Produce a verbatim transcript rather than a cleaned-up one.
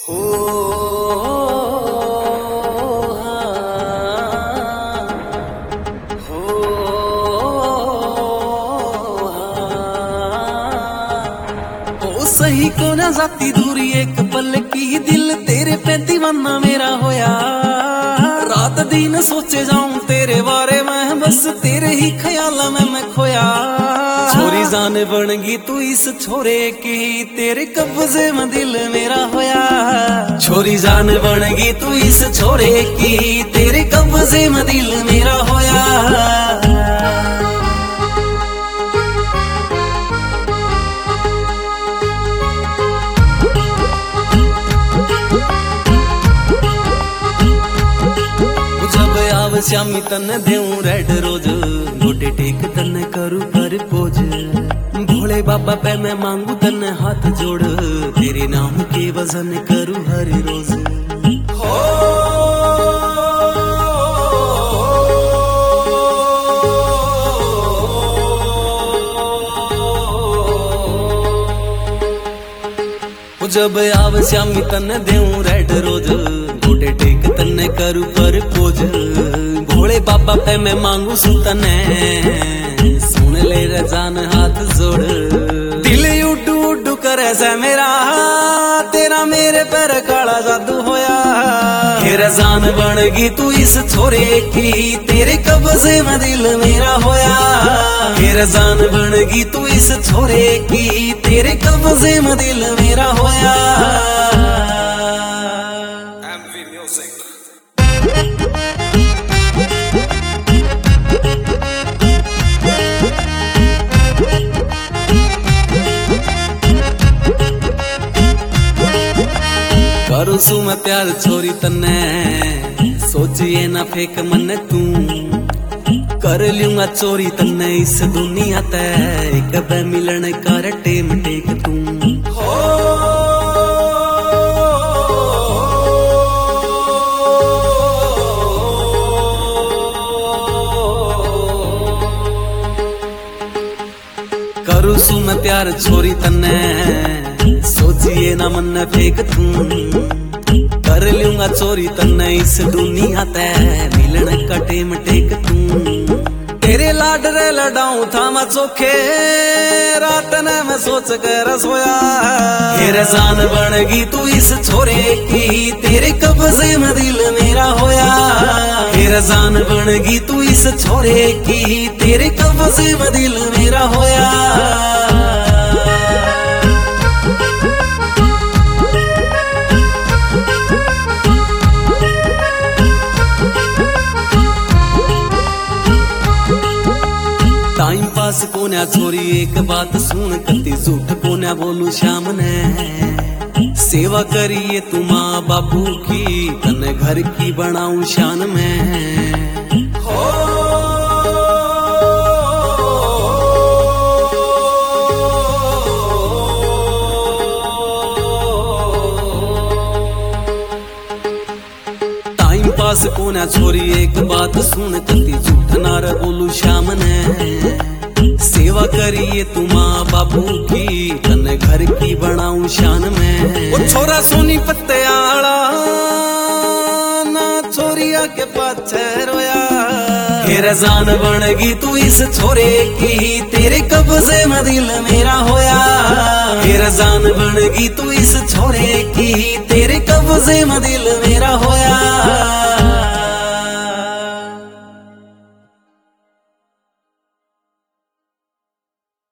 हो हाँ, हो हाँ। ओ सही को ना जाती दूरी एक पल की दिल तेरे पे दीवाना मेरा होया। रात दिन सोचे जाऊं तेरे बारे में बस तेरे ही ख्याल में मैं खोया। छोरी जान बनगी तू इस छोरे की तेरे कब्जे में दिल मेरा होया। छोरी जान बनगी तू इस छोरे की तेरे कब्जे में दिल मेरा होया। श्यामी तन देऊं रेड रोज गोटे टेक तन करू पर पोज। भोले बाबा पे मैं मांगू तन हाथ जोड़ तेरे नाम के वजन करू हर रोज। हो जब आव श्यामी तन देऊं रेड रोज गोटे टेक तन करू पर पोज। भोले बाबा पे मैं मांगू सुतने सुन ले रजान हाथ जोड़। दिल उड्डू उड्डू करे से मेरा तेरा मेरे पर काला जादू होया। रजान बनगी तू इस छोरे की तेरे कब्जे में दिल मेरा होया। रजान बनगी तू इस छोरे की तेरे कब्जे में दिल मेरा होया। करू सू मैं प्यार छोरी तन्ने सोचिए ना फेक मन तू। कर लूंगा चोरी तन्ने इस दुनिया ते कब मिलन कर टेम टेक तू। हो करू सू मैं प्यार छोरी तन्ने सोचिए ना मन फेक तू। कर लूंगा चोरी तन्ने इस दुनिया ते मिलन का टेम टेक तू। तेरे लाड रे लडाऊं था मैं चोखे रात ने मैं सोच कर सोया। रजान बनगी तू इस छोरे की तेरे कब्जे में दिल मेरा होया। रजान बनगी तू इस छोरे की तेरे कब्जे में दिल मेरा होया। टाइम पास कोन्या छोरी एक बात सुन कती झूठ कोन्या बोलू श्याम ने। सेवा करिए तू माँ बापू की तन घर की बनाऊं शान में। हो टाइम पास कोन्या छोरी एक बात सुन कती झूठ नार बोलू श्याम ने। सेवा करिए तू माँ बापू की तन घर की बनाऊं शान में। वो छोरा सोनी पत्ते आला ना छोरिया के पाछे रोया। रजान बनगी तू इस छोरे की तेरे कब्जे में दिल मेरा होया। रजान बनगी तू इस छोरे की तेरे कब्जे में दिल